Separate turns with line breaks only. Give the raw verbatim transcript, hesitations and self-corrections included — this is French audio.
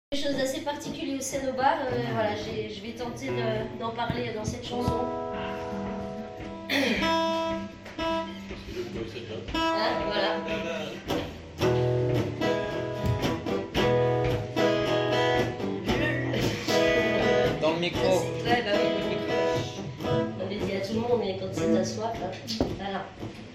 Quelque chose d'assez particulier au Cénobar, euh, voilà, je vais tenter d'en parler dans cette chanson. Hein, voilà.
Dans le micro.
Ouais, bah oui, le micro. On le dit à tout le monde, mais quand c'est ta soif, là. Voilà.